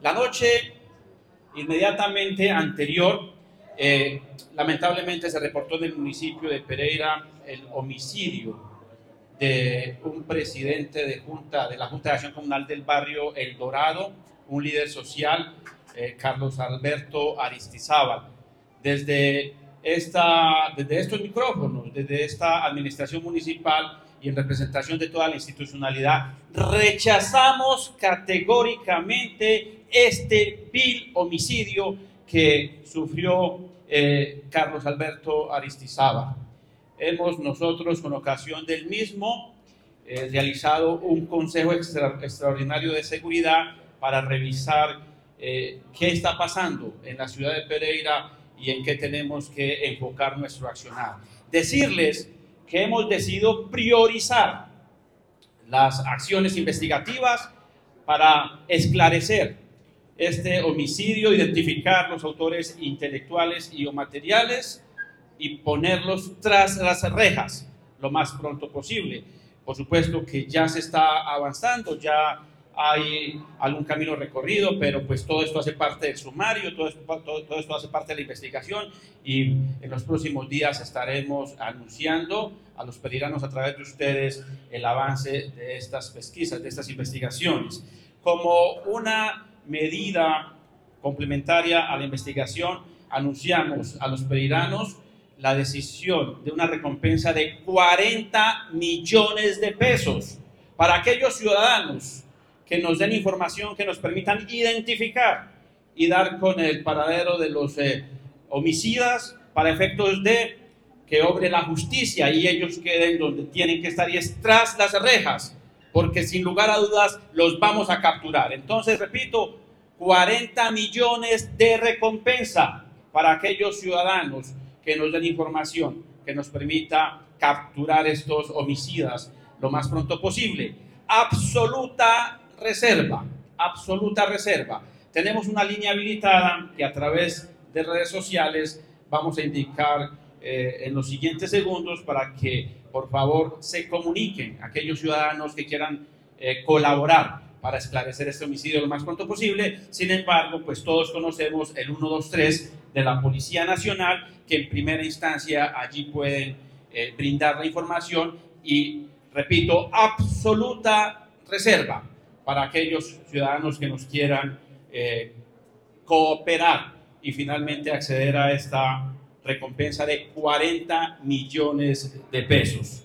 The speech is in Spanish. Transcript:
La noche inmediatamente anterior, lamentablemente se reportó en el municipio de Pereira el homicidio de un presidente de la Junta de Acción Comunal del barrio El Dorado, un líder social, Carlos Alberto Aristizábal. Desde estos micrófonos, desde esta administración municipal y en representación de toda la institucionalidad, rechazamos categóricamente este vil homicidio que sufrió Carlos Alberto Aristizábal. Hemos nosotros, con ocasión del mismo, realizado un consejo extraordinario de seguridad para revisar qué está pasando en la ciudad de Pereira y en qué tenemos que enfocar nuestro accionar. Decirles que hemos decidido priorizar las acciones investigativas para esclarecer este homicidio, identificar los autores intelectuales y o materiales y ponerlos tras las rejas lo más pronto posible. Por supuesto que ya se está avanzando, ya hay algún camino recorrido, pero pues todo esto hace parte del sumario, todo esto hace parte de la investigación y en los próximos días estaremos anunciando a los pereiranos a través de ustedes el avance de estas pesquisas, de estas investigaciones. Como una medida complementaria a la investigación, anunciamos a los pereiranos la decisión de una recompensa de 40 millones de pesos para aquellos ciudadanos que nos den información que nos permitan identificar y dar con el paradero de los homicidas para efectos de que obre la justicia y ellos queden donde tienen que estar, y es tras las rejas, porque sin lugar a dudas los vamos a capturar. Entonces, repito, 40 millones de recompensa para aquellos ciudadanos que nos den información que nos permita capturar estos homicidas lo más pronto posible. Absoluta reserva, absoluta reserva. Tenemos una línea habilitada que a través de redes sociales vamos a indicar en los siguientes segundos para que por favor se comuniquen aquellos ciudadanos que quieran colaborar para esclarecer este homicidio lo más pronto posible. Sin embargo, pues todos conocemos el 123 de la Policía Nacional, que en primera instancia allí pueden brindar la información y, repito, absoluta reserva para aquellos ciudadanos que nos quieran cooperar y finalmente acceder a esta recompensa de 40 millones de pesos.